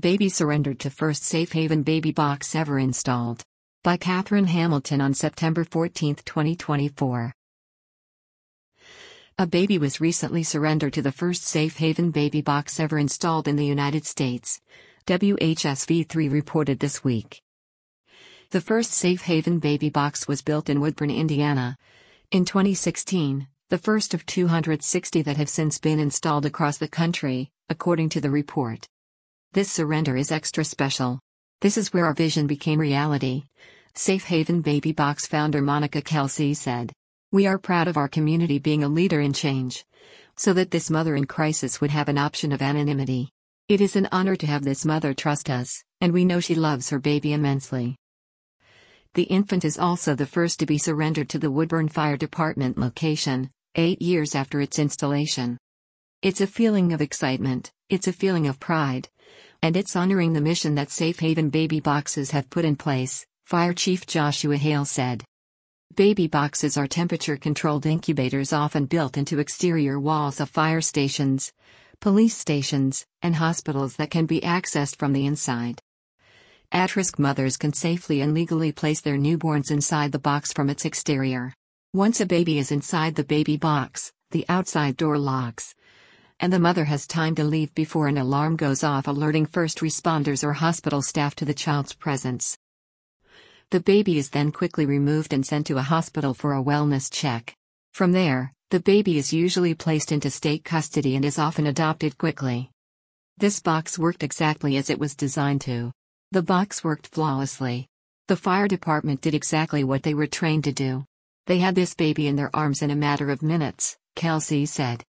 Baby surrendered to first safe haven baby box ever installed. By Catherine Hamilton on September 14, 2024. A baby was recently surrendered to the first safe haven baby box ever installed in the United States, WHSV3 reported this week. The first safe haven baby box was built in Woodburn, Indiana, in 2016, the first of 260 that have since been installed across the country, according to the report. This surrender is extra special. This is where our vision became reality, Safe Haven Baby Box founder Monica Kelsey said. We are proud of our community being a leader in change, so that this mother in crisis would have an option of anonymity. It is an honor to have this mother trust us, and we know she loves her baby immensely. The infant is also the first to be surrendered to the Woodburn Fire Department location, 8 years after its installation. It's a feeling of excitement, it's a feeling of pride, and it's honoring the mission that Safe Haven baby boxes have put in place, Fire Chief Joshua Hale said. Baby boxes are temperature-controlled incubators often built into exterior walls of fire stations, police stations, and hospitals that can be accessed from the inside. At-risk mothers can safely and legally place their newborns inside the box from its exterior. Once a baby is inside the baby box, the outside door locks, and the mother has time to leave before an alarm goes off alerting first responders or hospital staff to the child's presence. The baby is then quickly removed and sent to a hospital for a wellness check. From there, the baby is usually placed into state custody and is often adopted quickly. This box worked exactly as it was designed to. The box worked flawlessly. The fire department did exactly what they were trained to do. They had this baby in their arms in a matter of minutes, Kelsey said.